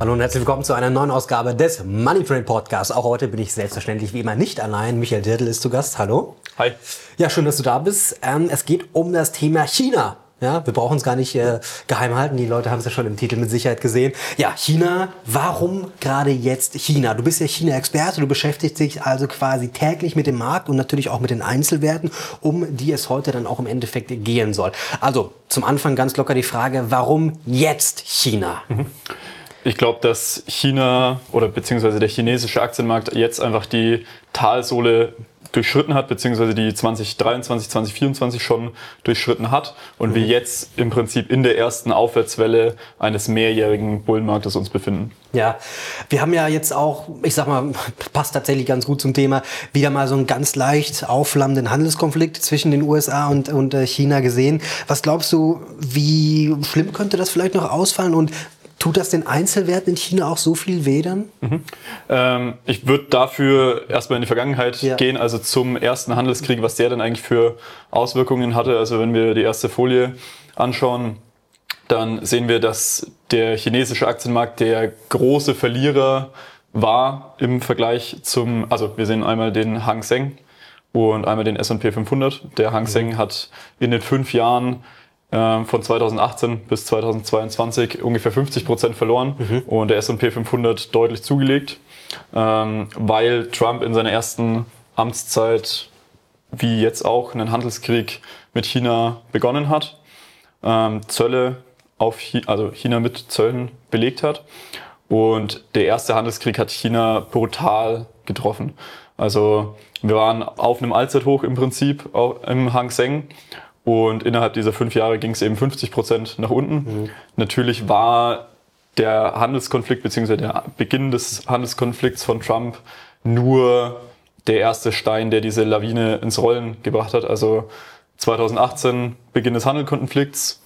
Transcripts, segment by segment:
Hallo und herzlich willkommen zu einer neuen Ausgabe des Money Train Podcasts. Auch heute bin ich selbstverständlich wie immer nicht allein. Michael Dirtl ist zu Gast. Hallo. Hi. Ja, schön, dass du da bist. Es geht um das Thema China. Ja, wir brauchen es gar nicht geheim halten. Die Leute haben es ja schon im Titel mit Sicherheit gesehen. Ja, China. Warum gerade jetzt China? Du bist ja China-Experte. Du beschäftigst dich also quasi täglich mit dem Markt und natürlich auch mit den Einzelwerten, um die es heute dann auch im Endeffekt gehen soll. Also zum Anfang ganz locker die Frage, warum jetzt China? Ich glaube, dass China oder beziehungsweise der chinesische Aktienmarkt jetzt einfach die Talsohle durchschritten hat, beziehungsweise die 2023, 2024 schon durchschritten hat und wir jetzt im Prinzip in der ersten Aufwärtswelle eines mehrjährigen Bullenmarktes uns befinden. Ja, wir haben ja jetzt auch, ich sag mal, passt tatsächlich ganz gut zum Thema, wieder mal so einen ganz leicht aufflammenden Handelskonflikt zwischen den USA und China gesehen. Was glaubst du, wie schlimm könnte das vielleicht noch ausfallen und tut das den Einzelwerten in China auch so viel weh dann? Ich würde dafür erstmal in die Vergangenheit gehen, also zum ersten Handelskrieg, was der dann eigentlich für Auswirkungen hatte. Also wenn wir die erste Folie anschauen, dann sehen wir, dass der chinesische Aktienmarkt der große Verlierer war im Vergleich also wir sehen einmal den Hang Seng und einmal den S&P 500. Der Hang Seng hat in den 5 Jahren von 2018 bis 2022 ungefähr 50% verloren und der S&P 500 deutlich zugelegt, weil Trump in seiner ersten Amtszeit, wie jetzt auch, einen Handelskrieg mit China begonnen hat, Zölle auf China mit Zöllen belegt hat und der erste Handelskrieg hat China brutal getroffen. Also wir waren auf einem Allzeithoch im Prinzip auch im Hang Seng. Und innerhalb dieser 5 Jahre ging es eben 50% nach unten. Natürlich war der Handelskonflikt bzw. der Beginn des Handelskonflikts von Trump nur der erste Stein, der diese Lawine ins Rollen gebracht hat. Also 2018 Beginn des Handelskonflikts.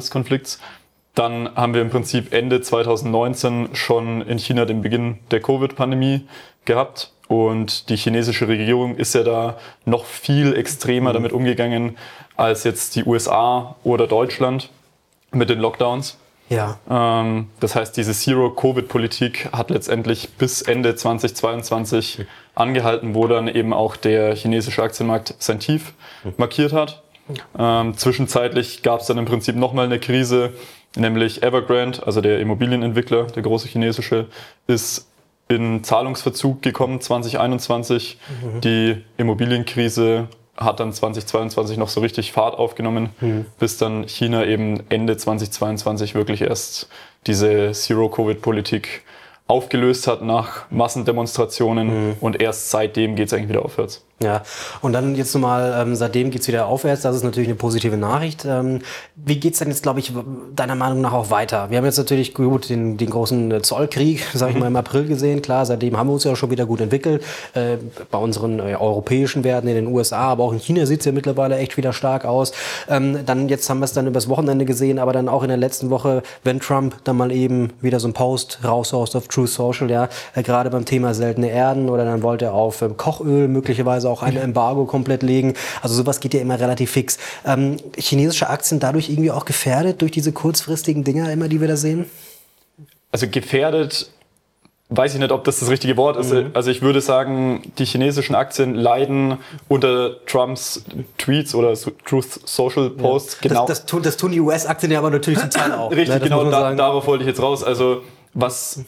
Dann haben wir im Prinzip Ende 2019 schon in China den Beginn der Covid-Pandemie gehabt. Und die chinesische Regierung ist ja da noch viel extremer damit umgegangen als jetzt die USA oder Deutschland mit den Lockdowns. Ja. Das heißt, diese Zero-Covid-Politik hat letztendlich bis Ende 2022 angehalten, wo dann eben auch der chinesische Aktienmarkt sein Tief markiert hat. Zwischenzeitlich gab es dann im Prinzip nochmal eine Krise, nämlich Evergrande, also der Immobilienentwickler, der große chinesische, ist in Zahlungsverzug gekommen 2021. Die Immobilienkrise hat dann 2022 noch so richtig Fahrt aufgenommen, bis dann China eben Ende 2022 wirklich erst diese Zero-Covid-Politik aufgelöst hat nach Massendemonstrationen und erst seitdem geht es eigentlich wieder aufwärts. Ja, und dann jetzt nochmal, seitdem geht's wieder aufwärts, das ist natürlich eine positive Nachricht. Wie geht's denn jetzt, glaube ich, deiner Meinung nach auch weiter? Wir haben jetzt natürlich gut den großen Zollkrieg, sage ich mal, im April gesehen. Klar, seitdem haben wir uns ja schon wieder gut entwickelt. Bei unseren europäischen Werten in den USA, aber auch in China sieht's ja mittlerweile echt wieder stark aus. Dann jetzt haben wir es dann übers Wochenende gesehen, aber dann auch in der letzten Woche, wenn Trump dann mal eben wieder so einen Post raushaust auf Truth Social, ja, gerade beim Thema seltene Erden oder dann wollte er auf Kochöl möglicherweise auch ein Embargo komplett legen. Also sowas geht ja immer relativ fix. Chinesische Aktien dadurch irgendwie auch gefährdet durch diese kurzfristigen Dinger immer, die wir da sehen? Also gefährdet, weiß ich nicht, ob das richtige Wort ist. Also ich würde sagen, die chinesischen Aktien leiden unter Trumps Tweets oder Truth Social Posts. Ja. Genau. Das tun die US-Aktien ja aber natürlich zum Teil auch. Richtig, ne? genau, darauf wollte ich jetzt raus. Also was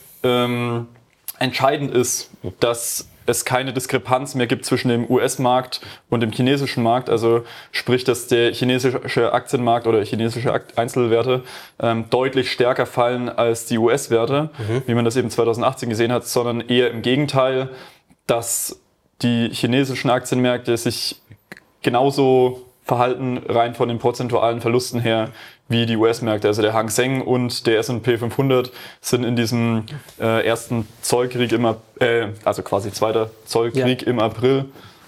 entscheidend ist, dass es keine Diskrepanz mehr gibt zwischen dem US-Markt und dem chinesischen Markt. Also sprich, dass der chinesische Aktienmarkt oder chinesische Einzelwerte deutlich stärker fallen als die US-Werte, wie man das eben 2018 gesehen hat, sondern eher im Gegenteil, dass die chinesischen Aktienmärkte sich genauso verhalten, rein von den prozentualen Verlusten her, wie die US-Märkte. Also der Hang Seng und der S&P 500 sind in diesem ersten Zollkrieg also quasi zweiter Zollkrieg im April,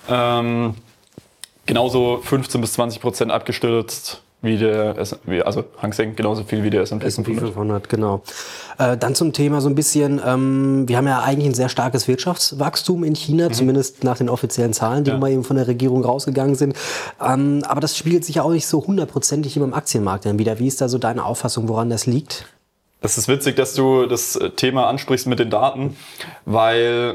genauso 15-20% abgestürzt wie also Hang Seng genauso viel wie der S&P 500. Genau. Dann zum Thema so ein bisschen, wir haben ja eigentlich ein sehr starkes Wirtschaftswachstum in China, zumindest nach den offiziellen Zahlen, die mal eben von der Regierung rausgegangen sind. Aber das spiegelt sich ja auch nicht so hundertprozentig immer im Aktienmarkt dann wieder. Wie ist da so deine Auffassung, woran das liegt? Es ist witzig, dass du das Thema ansprichst mit den Daten, weil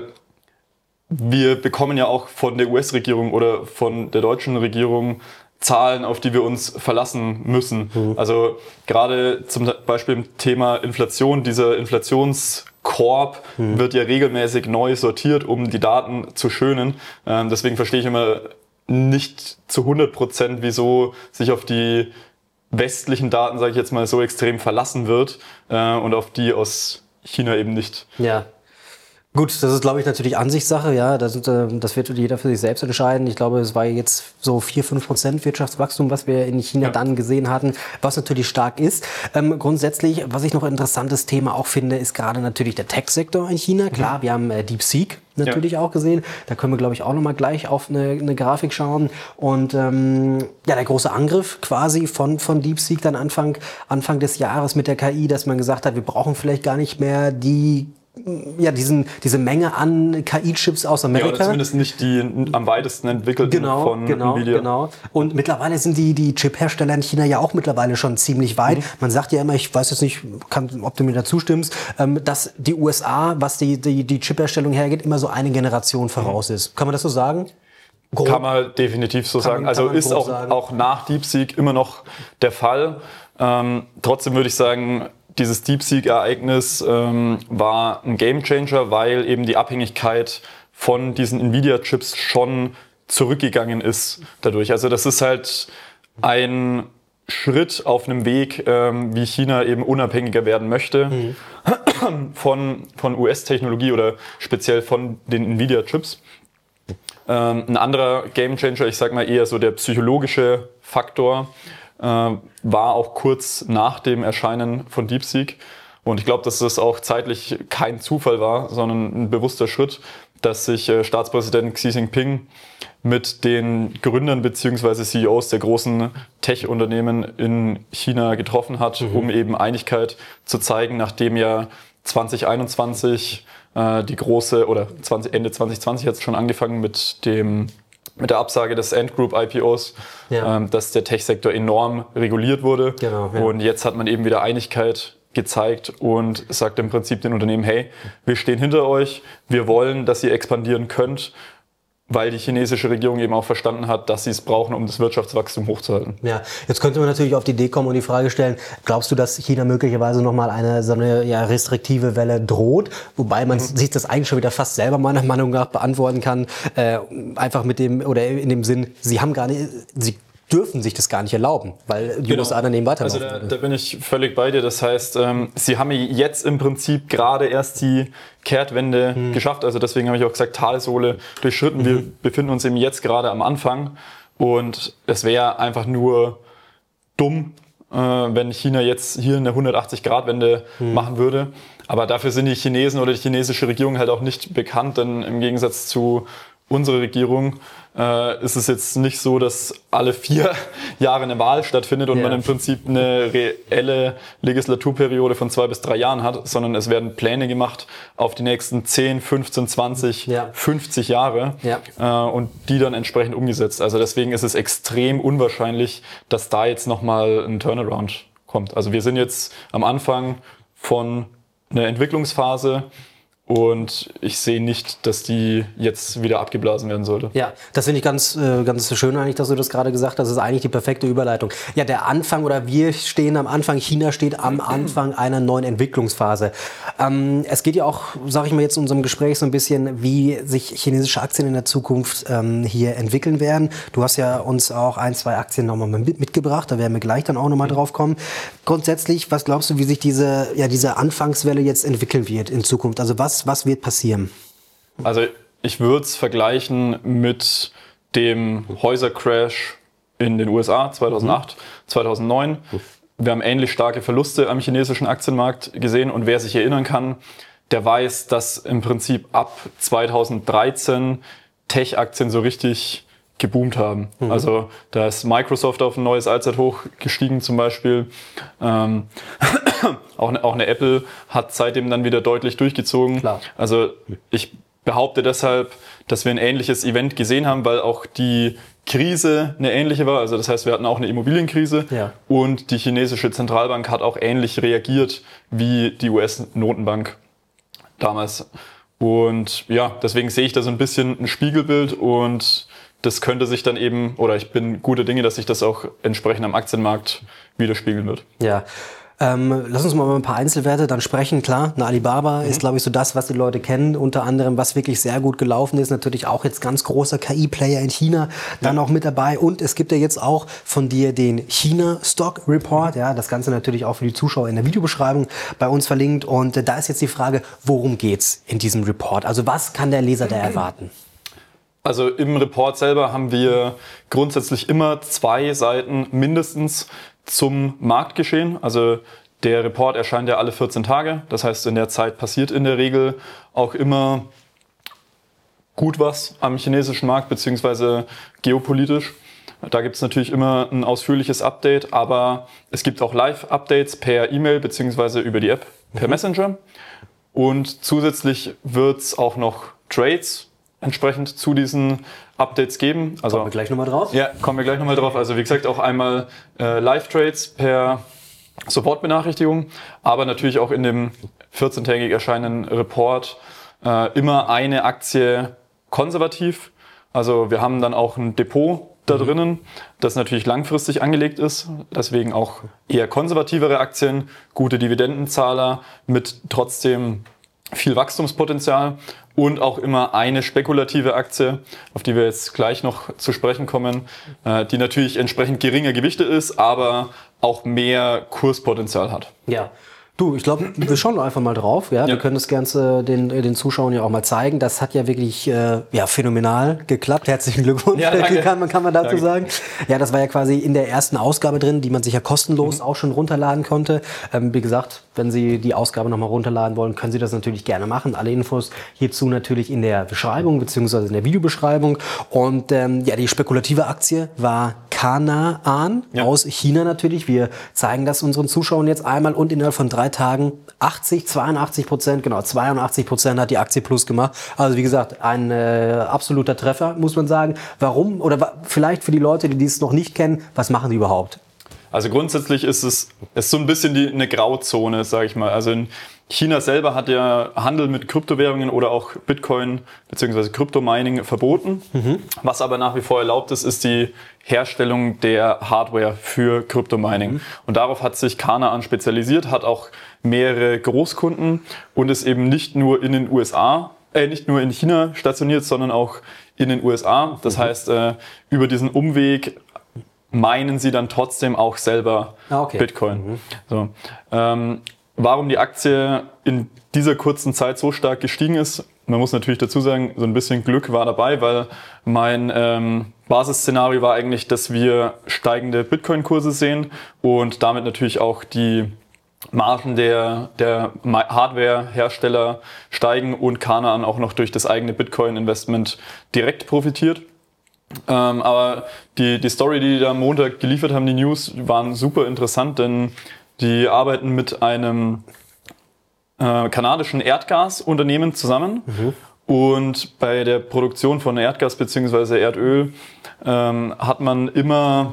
wir bekommen ja auch von der US-Regierung oder von der deutschen Regierung Zahlen, auf die wir uns verlassen müssen. Also gerade zum Beispiel im Thema Inflation, dieser Inflationskorb wird ja regelmäßig neu sortiert, um die Daten zu schönen. Deswegen verstehe ich immer nicht zu 100%, wieso sich auf die westlichen Daten, sage ich jetzt mal, so extrem verlassen wird und auf die aus China eben nicht. Ja. Gut, das ist, glaube ich, natürlich Ansichtssache, ja. Das wird jeder für sich selbst entscheiden. Ich glaube, es war jetzt so 4-5% Wirtschaftswachstum, was wir in China dann gesehen hatten, was natürlich stark ist. Grundsätzlich, was ich noch ein interessantes Thema auch finde, ist gerade natürlich der Tech-Sektor in China. Klar, wir haben DeepSeek natürlich auch gesehen. Da können wir, glaube ich, auch nochmal gleich auf eine Grafik schauen. Und der große Angriff quasi von DeepSeek dann Anfang des Jahres mit der KI, dass man gesagt hat, wir brauchen vielleicht gar nicht mehr diese Menge an KI-Chips aus Amerika. Ja, oder zumindest nicht die am weitesten entwickelten von Nvidia. Genau. Und mittlerweile sind die Chip-Hersteller in China ja auch mittlerweile schon ziemlich weit. Man sagt ja immer, ich weiß jetzt nicht, ob du mir da zustimmst, dass die USA, was die Chip-Herstellung hergeht, immer so eine Generation voraus ist. Kann man das so sagen? Grob. Kann man definitiv so sagen. Also ist auch nach DeepSeek immer noch der Fall. Trotzdem würde ich sagen, dieses DeepSeek-Ereignis war ein Gamechanger, weil eben die Abhängigkeit von diesen Nvidia-Chips schon zurückgegangen ist dadurch. Also das ist halt ein Schritt auf einem Weg, wie China eben unabhängiger werden möchte von US-Technologie oder speziell von den Nvidia-Chips. Ein anderer Gamechanger, ich sag mal eher so der psychologische Faktor, war auch kurz nach dem Erscheinen von DeepSeek. Und ich glaube, dass das auch zeitlich kein Zufall war, sondern ein bewusster Schritt, dass sich Staatspräsident Xi Jinping mit den Gründern bzw. CEOs der großen Tech-Unternehmen in China getroffen hat, um eben Einigkeit zu zeigen, nachdem ja 2021 die große, oder Ende 2020 hat es schon angefangen mit der Absage des Ant Group IPOs, dass der Tech-Sektor enorm reguliert wurde. Genau, ja. Und jetzt hat man eben wieder Einigkeit gezeigt und sagt im Prinzip den Unternehmen, hey, wir stehen hinter euch, wir wollen, dass ihr expandieren könnt, weil die chinesische Regierung eben auch verstanden hat, dass sie es brauchen, um das Wirtschaftswachstum hochzuhalten. Ja, jetzt könnte man natürlich auf die Idee kommen und die Frage stellen, glaubst du, dass China möglicherweise nochmal eine restriktive Welle droht? Wobei man sich das eigentlich schon wieder fast selber meiner Meinung nach beantworten kann. Einfach in dem Sinn, sie dürfen sich das gar nicht erlauben, weil die USA daneben weiterlaufen. Also da bin ich völlig bei dir. Das heißt, sie haben jetzt im Prinzip gerade erst die Kehrtwende geschafft. Also deswegen habe ich auch gesagt, Talsohle durchschritten. Wir befinden uns eben jetzt gerade am Anfang. Und es wäre einfach nur dumm, wenn China jetzt hier eine 180-Grad-Wende machen würde. Aber dafür sind die Chinesen oder die chinesische Regierung halt auch nicht bekannt, denn im Gegensatz zu unserer Regierung ist es jetzt nicht so, dass alle 4 Jahre eine Wahl stattfindet und man im Prinzip eine reelle Legislaturperiode von 2 bis 3 Jahren hat, sondern es werden Pläne gemacht auf die nächsten 10, 15, 20, 50 Jahre und die dann entsprechend umgesetzt. Also deswegen ist es extrem unwahrscheinlich, dass da jetzt nochmal ein Turnaround kommt. Also wir sind jetzt am Anfang von einer Entwicklungsphase, und ich sehe nicht, dass die jetzt wieder abgeblasen werden sollte. Ja, das finde ich ganz schön eigentlich, dass du das gerade gesagt hast. Das ist eigentlich die perfekte Überleitung. Ja, der Anfang oder wir stehen am Anfang, China steht am Anfang einer neuen Entwicklungsphase. Es geht ja auch, sage ich mal jetzt in unserem Gespräch so ein bisschen, wie sich chinesische Aktien in der Zukunft hier entwickeln werden. Du hast ja uns auch 1, 2 Aktien nochmal mitgebracht, da werden wir gleich dann auch nochmal drauf kommen. Grundsätzlich, was glaubst du, wie sich diese Anfangswelle jetzt entwickeln wird in Zukunft? Also was wird passieren? Also ich würde es vergleichen mit dem Häusercrash in den USA 2008, 2009. Wir haben ähnlich starke Verluste am chinesischen Aktienmarkt gesehen und wer sich erinnern kann, der weiß, dass im Prinzip ab 2013 Tech-Aktien so richtig geboomt haben. Also da ist Microsoft auf ein neues Allzeithoch gestiegen zum Beispiel. Auch eine Apple hat seitdem dann wieder deutlich durchgezogen. Klar. Also ich behaupte deshalb, dass wir ein ähnliches Event gesehen haben, weil auch die Krise eine ähnliche war. Also das heißt, wir hatten auch eine Immobilienkrise Ja. und die chinesische Zentralbank hat auch ähnlich reagiert wie die US-Notenbank damals. Und ja, deswegen sehe ich da so ein bisschen ein Spiegelbild und das könnte sich dann eben, oder ich bin guter Dinge, dass sich das auch entsprechend am Aktienmarkt widerspiegeln wird. Ja. Lass uns mal über ein paar Einzelwerte dann sprechen. Klar, eine Alibaba ist, glaube ich, so das, was die Leute kennen. Unter anderem, was wirklich sehr gut gelaufen ist. Natürlich auch jetzt ganz großer KI-Player in China dann auch mit dabei. Und es gibt ja jetzt auch von dir den China Stock Report. Ja, das Ganze natürlich auch für die Zuschauer in der Videobeschreibung bei uns verlinkt. Und da ist jetzt die Frage, worum geht's in diesem Report? Also was kann der Leser da erwarten? Also im Report selber haben wir grundsätzlich immer 2 Seiten mindestens zum Marktgeschehen. Also der Report erscheint ja alle 14 Tage. Das heißt, in der Zeit passiert in der Regel auch immer gut was am chinesischen Markt beziehungsweise geopolitisch. Da gibt es natürlich immer ein ausführliches Update, aber es gibt auch Live-Updates per E-Mail beziehungsweise über die App per Messenger. Und zusätzlich wird es auch noch Trades entsprechend zu diesen Updates geben. Also, Kommen wir gleich nochmal drauf? Ja, kommen wir gleich nochmal drauf. Also wie gesagt, auch einmal Live-Trades per Sofortbenachrichtigung, aber natürlich auch in dem 14-tägig erscheinenden Report immer eine Aktie konservativ. Also wir haben dann auch ein Depot da drinnen, das natürlich langfristig angelegt ist, deswegen auch eher konservativere Aktien, gute Dividendenzahler mit trotzdem viel Wachstumspotenzial und auch immer eine spekulative Aktie, auf die wir jetzt gleich noch zu sprechen kommen, die natürlich entsprechend geringer gewichtet ist, aber auch mehr Kurspotenzial hat. Ja. Du, ich glaube, wir schauen einfach mal drauf. Ja? Wir können das Ganze den Zuschauern ja auch mal zeigen. Das hat ja wirklich phänomenal geklappt. Herzlichen Glückwunsch, ja, kann man dazu sagen. Ja, das war ja quasi in der ersten Ausgabe drin, die man sich ja kostenlos auch schon runterladen konnte. Wie gesagt, wenn Sie die Ausgabe nochmal runterladen wollen, können Sie das natürlich gerne machen. Alle Infos hierzu natürlich in der Beschreibung beziehungsweise in der Videobeschreibung. Und die spekulative Aktie war Canaan aus China natürlich. Wir zeigen das unseren Zuschauern jetzt einmal und innerhalb von 3 Tagen 82% hat die Aktie plus gemacht. Also wie gesagt, ein absoluter Treffer, muss man sagen. Warum? Oder vielleicht für die Leute, die dies noch nicht kennen, was machen die überhaupt? Also grundsätzlich ist es so ein bisschen eine Grauzone, sage ich mal. Also in China selber hat ja Handel mit Kryptowährungen oder auch Bitcoin bzw. Kryptomining verboten. Was aber nach wie vor erlaubt ist, ist die Herstellung der Hardware für Kryptomining. Und darauf hat sich Canaan spezialisiert, hat auch mehrere Großkunden und ist eben nicht nur in den USA, nicht nur in China stationiert, sondern auch in den USA. Das heißt, über diesen Umweg meinen sie dann trotzdem auch selber Bitcoin. So. Warum die Aktie in dieser kurzen Zeit so stark gestiegen ist, man muss natürlich dazu sagen, so ein bisschen Glück war dabei, weil mein Basisszenario war eigentlich, dass wir steigende Bitcoin-Kurse sehen und damit natürlich auch die Margen der Hardware-Hersteller steigen und Canaan auch noch durch das eigene Bitcoin-Investment direkt profitiert. Aber die Story, die da am Montag geliefert haben, die News, waren super interessant, denn die arbeiten mit einem kanadischen Erdgasunternehmen zusammen. Und bei der Produktion von Erdgas bzw. Erdöl hat man immer,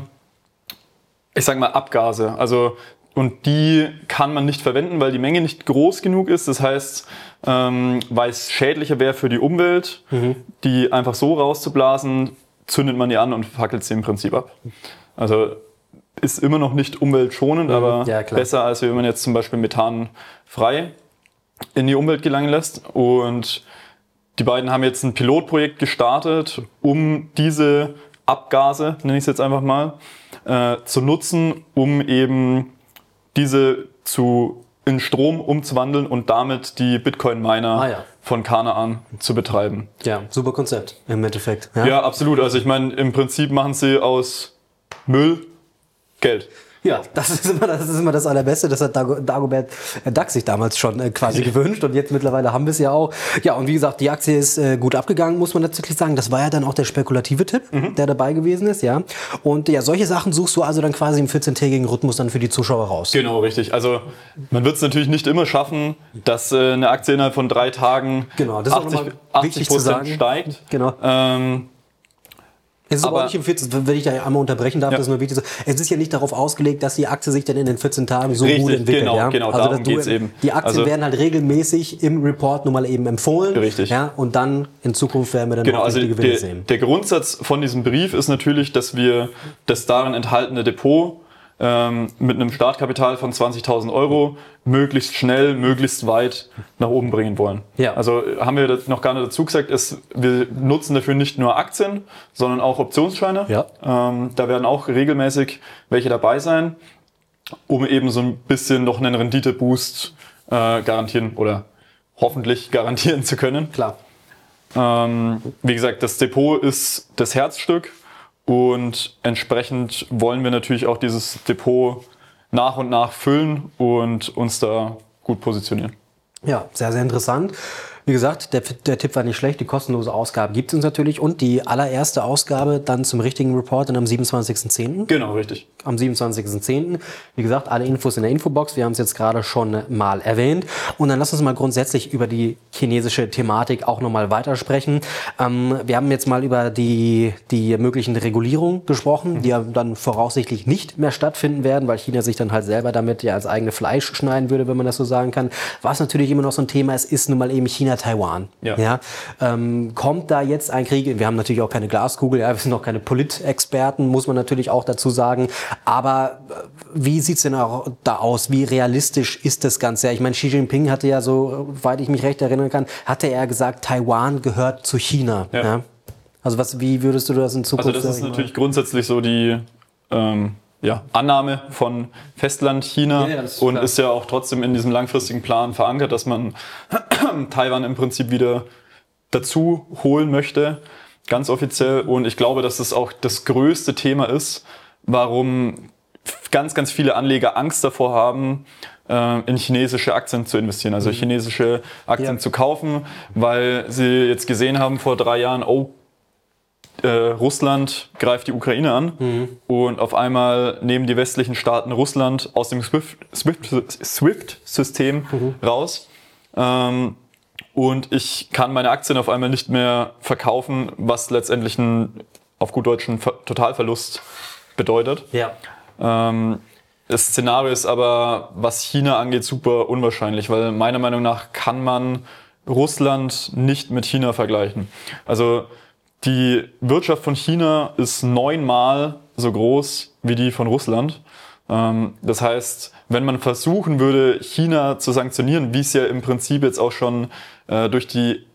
ich sage mal, Abgase. Also, und die kann man nicht verwenden, weil die Menge nicht groß genug ist. Das heißt, weil es schädlicher wäre für die Umwelt, die einfach so rauszublasen, zündet man die an und fackelt sie im Prinzip ab. Also ist immer noch nicht umweltschonend, aber besser, als wenn man jetzt zum Beispiel Methan frei in die Umwelt gelangen lässt. Und die beiden haben jetzt ein Pilotprojekt gestartet, um diese Abgase, nenne ich es jetzt einfach mal, zu nutzen, um eben diese in Strom umzuwandeln und damit die Bitcoin-Miner von Canaan zu betreiben. Ja, super Konzept im Endeffekt. Ja, absolut. Also ich meine, im Prinzip machen sie aus Müll Geld. Ja, das ist immer das Allerbeste. Das hat Dagobert Duck sich damals schon quasi gewünscht und jetzt mittlerweile haben wir es ja auch. Ja, und wie gesagt, die Aktie ist gut abgegangen, muss man tatsächlich sagen. Das war ja dann auch der spekulative Tipp, der dabei gewesen ist, ja. Und ja, solche Sachen suchst du also dann quasi im 14-tägigen Rhythmus dann für die Zuschauer raus. Genau, richtig. Also man wird es natürlich nicht immer schaffen, dass eine Aktie innerhalb von 3 Tagen 80% steigt. Genau. Es ist aber auch nicht im 14, wenn ich da einmal unterbrechen darf, das ist nur wichtig. Es ist ja nicht darauf ausgelegt, dass die Aktie sich dann in den 14 Tagen so gut entwickelt. Genau, also darum geht's eben. Die Aktien werden halt regelmäßig im Report nun mal eben empfohlen. Richtig. Ja, und dann in Zukunft werden wir dann auch die Gewinne sehen. Der Grundsatz von diesem Brief ist natürlich, dass wir das darin enthaltene Depot mit einem Startkapital von 20.000 Euro möglichst schnell, möglichst weit nach oben bringen wollen. Ja. Also haben wir das noch gar nicht dazu gesagt, wir nutzen dafür nicht nur Aktien, sondern auch Optionsscheine. Ja. Da werden auch regelmäßig welche dabei sein, um eben so ein bisschen noch einen Renditeboost garantieren oder hoffentlich garantieren zu können. Klar. Wie gesagt, das Depot ist das Herzstück. Und entsprechend wollen wir natürlich auch dieses Depot nach und nach füllen und uns da gut positionieren. Ja, sehr, sehr interessant. Wie gesagt, der Tipp war nicht schlecht. Die kostenlose Ausgabe gibt es uns natürlich. Und die allererste Ausgabe dann zum richtigen Report dann am 27.10. Genau, richtig. Am 27.10. Wie gesagt, alle Infos in der Infobox. Wir haben es jetzt gerade schon mal erwähnt. Und dann lass uns mal grundsätzlich über die chinesische Thematik auch nochmal weitersprechen. Wir haben jetzt mal über die möglichen Regulierungen gesprochen, die ja dann voraussichtlich nicht mehr stattfinden werden, weil China sich dann halt selber damit ja als eigene Fleisch schneiden würde, wenn man das so sagen kann. Was natürlich immer noch so ein Thema ist, ist nun mal eben China-Taiwan. Ja. Kommt da jetzt ein Krieg? Wir haben natürlich auch keine Glaskugel, ja, wir sind auch keine Politexperten, muss man natürlich auch dazu sagen. Aber wie sieht es denn auch da aus? Wie realistisch ist das Ganze? Ich meine, Xi Jinping hatte ja, so weit ich mich recht erinnern kann, hatte er gesagt, Taiwan gehört zu China. Ja. Ja? Also wie würdest du das in Zukunft sagen? Also das ist natürlich grundsätzlich so die Annahme von Festland China und ist ja auch trotzdem in diesem langfristigen Plan verankert, dass man Taiwan im Prinzip wieder dazu holen möchte, ganz offiziell. Und ich glaube, dass das auch das größte Thema ist, warum ganz, ganz viele Anleger Angst davor haben, in chinesische Aktien zu investieren, also chinesische Aktien zu kaufen, weil sie jetzt gesehen haben vor 3 Jahren, Russland greift die Ukraine an und auf einmal nehmen die westlichen Staaten Russland aus dem SWIFT-System raus. Und ich kann meine Aktien auf einmal nicht mehr verkaufen, was letztendlich auf gut Deutsch einen Totalverlust bedeutet. Ja. Das Szenario ist aber, was China angeht, super unwahrscheinlich, weil meiner Meinung nach kann man Russland nicht mit China vergleichen. Also die Wirtschaft von China ist 9-mal so groß wie die von Russland. Das heißt, wenn man versuchen würde, China zu sanktionieren, wie es ja im Prinzip jetzt auch schon durch die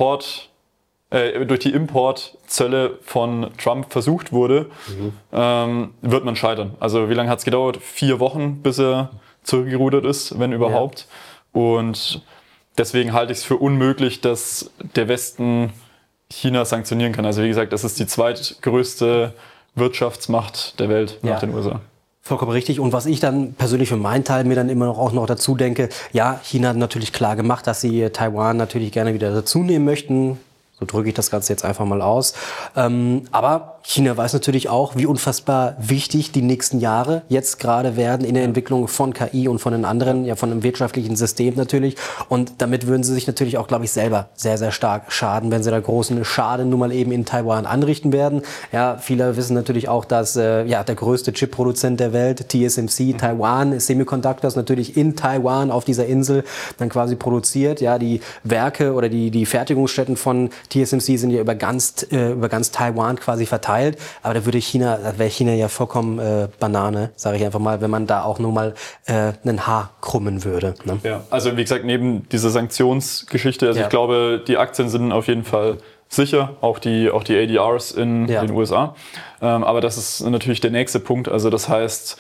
Importzölle von Trump versucht wurde, wird man scheitern. Also wie lange hat es gedauert? 4 Wochen, bis er zurückgerudert ist, wenn überhaupt. Ja. Und deswegen halte ich es für unmöglich, dass der Westen China sanktionieren kann. Also wie gesagt, das ist die zweitgrößte Wirtschaftsmacht der Welt nach den USA. Vollkommen richtig. Und was ich dann persönlich für meinen Teil mir dann immer noch auch noch dazu denke, ja, China hat natürlich klar gemacht, dass sie Taiwan natürlich gerne wieder dazu nehmen möchten. So drücke ich das Ganze jetzt einfach mal aus. Aber China weiß natürlich auch, wie unfassbar wichtig die nächsten Jahre jetzt gerade werden in der Entwicklung von KI und von den anderen, ja von einem wirtschaftlichen System natürlich. Und damit würden sie sich natürlich auch, glaube ich, selber sehr, sehr stark schaden, wenn sie da großen Schaden nun mal eben in Taiwan anrichten werden. Ja, viele wissen natürlich auch, dass der größte Chip-Produzent der Welt, TSMC, Taiwan, Semiconductors natürlich in Taiwan auf dieser Insel dann quasi produziert. Ja, die Werke oder die Fertigungsstätten von TSMC sind ja über ganz Taiwan quasi verteilt. Aber da wäre China ja vollkommen Banane, sage ich einfach mal, wenn man da auch nur mal einen Haar krummen würde. Ne? Ja, also wie gesagt, neben dieser Sanktionsgeschichte, ich glaube, die Aktien sind auf jeden Fall sicher, auch die ADRs in den USA. Aber das ist natürlich der nächste Punkt. Also das heißt,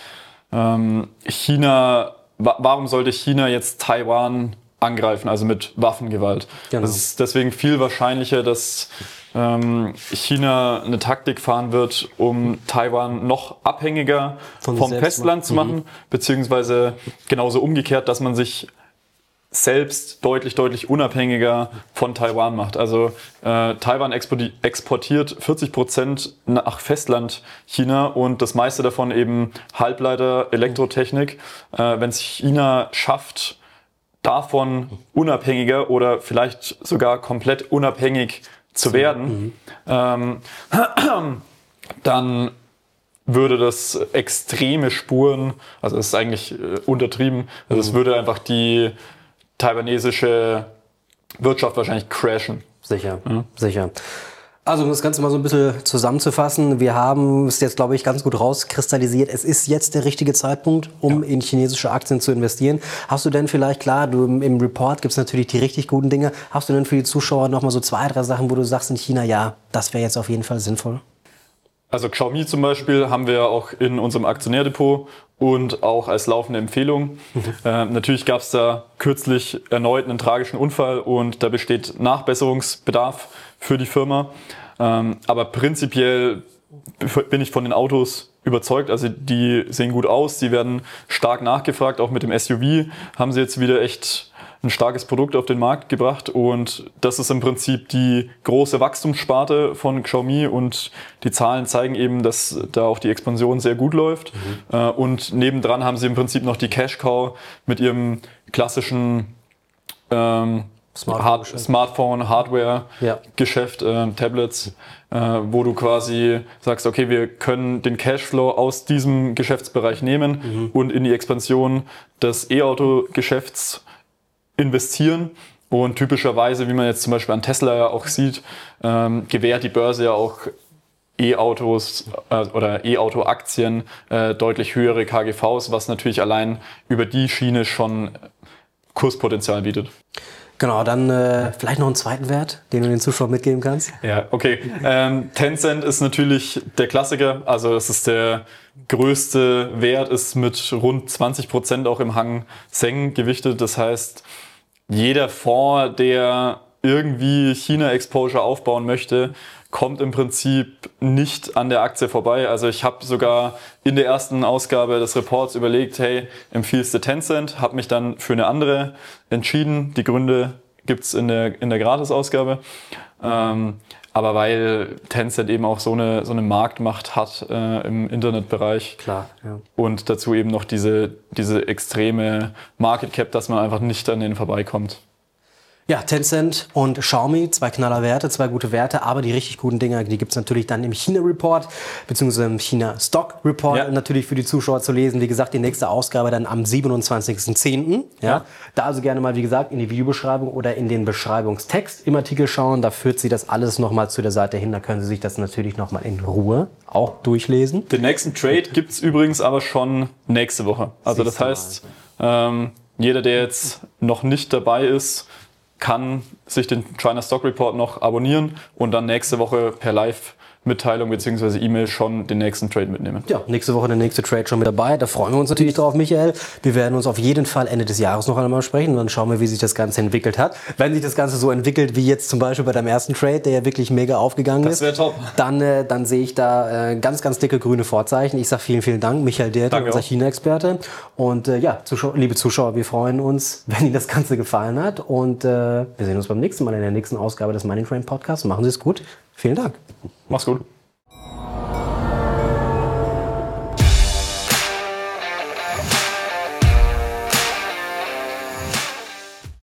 warum sollte China jetzt Taiwan angreifen, also mit Waffengewalt? Genau. Das ist deswegen viel wahrscheinlicher, dass China eine Taktik fahren wird, um Taiwan noch abhängiger vom Festland zu machen, beziehungsweise genauso umgekehrt, dass man sich selbst deutlich unabhängiger von Taiwan macht. Also Taiwan exportiert 40% nach Festland China und das meiste davon eben Halbleiter, Elektrotechnik. Wenn es China schafft, davon unabhängiger oder vielleicht sogar komplett unabhängig zu werden, dann würde das extreme Spuren, also das ist eigentlich untertrieben, also es würde einfach die taiwanesische Wirtschaft wahrscheinlich crashen. Sicher, sicher. Also um das Ganze mal so ein bisschen zusammenzufassen, wir haben es jetzt, glaube ich, ganz gut rauskristallisiert. Es ist jetzt der richtige Zeitpunkt, um in chinesische Aktien zu investieren. Hast du denn vielleicht, klar, im Report gibt es natürlich die richtig guten Dinge, hast du denn für die Zuschauer nochmal so 2, 3 Sachen, wo du sagst in China, ja, das wäre jetzt auf jeden Fall sinnvoll? Also Xiaomi zum Beispiel haben wir auch in unserem Aktionärdepot und auch als laufende Empfehlung. Natürlich gab es da kürzlich erneut einen tragischen Unfall und da besteht Nachbesserungsbedarf für die Firma. Aber prinzipiell bin ich von den Autos überzeugt. Also die sehen gut aus, die werden stark nachgefragt. Auch mit dem SUV haben sie jetzt wieder echt ein starkes Produkt auf den Markt gebracht und das ist im Prinzip die große Wachstumssparte von Xiaomi und die Zahlen zeigen eben, dass da auch die Expansion sehr gut läuft. Und nebendran haben sie im Prinzip noch die Cash Cow mit ihrem klassischen Smartphone, Hardware-Geschäft, Tablets, wo du quasi sagst, okay, wir können den Cashflow aus diesem Geschäftsbereich nehmen und in die Expansion des E-Auto-Geschäfts investieren. Und typischerweise, wie man jetzt zum Beispiel an Tesla ja auch sieht, gewährt die Börse ja auch E-Autos oder E-Auto-Aktien deutlich höhere KGVs, was natürlich allein über die Schiene schon Kurspotenzial bietet. Genau, dann vielleicht noch einen zweiten Wert, den du den Zuschauern mitgeben kannst. Ja, okay. Tencent ist natürlich der Klassiker. Also das ist der größte Wert, ist mit rund 20% auch im Hang Seng gewichtet. Das heißt, jeder Fonds, der irgendwie China-Exposure aufbauen möchte, kommt im Prinzip nicht an der Aktie vorbei. Also ich habe sogar in der ersten Ausgabe des Reports überlegt, hey, empfiehlst du Tencent? Habe mich dann für eine andere entschieden. Die Gründe gibt's in der Gratis-Ausgabe. Aber weil Tencent eben auch so eine Marktmacht hat im Internetbereich. Klar, ja. Und dazu eben noch diese extreme Market Cap, dass man einfach nicht an denen vorbeikommt. Ja, Tencent und Xiaomi, 2 Knallerwerte, 2 gute Werte, aber die richtig guten Dinger, die gibt's natürlich dann im China-Report, beziehungsweise im China-Stock-Report natürlich für die Zuschauer zu lesen. Wie gesagt, die nächste Ausgabe dann am 27.10. Ja. Da also gerne mal, wie gesagt, in die Videobeschreibung oder in den Beschreibungstext im Artikel schauen. Da führt sie das alles nochmal zu der Seite hin. Da können Sie sich das natürlich nochmal in Ruhe auch durchlesen. Den nächsten Trade gibt's übrigens aber schon nächste Woche. Also das heißt, jeder, der jetzt noch nicht dabei ist, kann sich den China Stock Report noch abonnieren und dann nächste Woche per Live-Mitteilung bzw. E-Mail schon den nächsten Trade mitnehmen. Ja, nächste Woche der nächste Trade schon mit dabei. Da freuen wir uns natürlich drauf, Michael. Wir werden uns auf jeden Fall Ende des Jahres noch einmal sprechen und dann schauen wir, wie sich das Ganze entwickelt hat. Wenn sich das Ganze so entwickelt, wie jetzt zum Beispiel bei deinem ersten Trade, der ja wirklich mega aufgegangen ist, top. Dann sehe ich da ganz, ganz dicke grüne Vorzeichen. Ich sage vielen, vielen Dank, Michael Derter, unser China-Experte. Und liebe Zuschauer, wir freuen uns, wenn Ihnen das Ganze gefallen hat. Und wir sehen uns beim nächsten Mal in der nächsten Ausgabe des Money Train Podcasts. Machen Sie es gut. Vielen Dank. Mach's gut.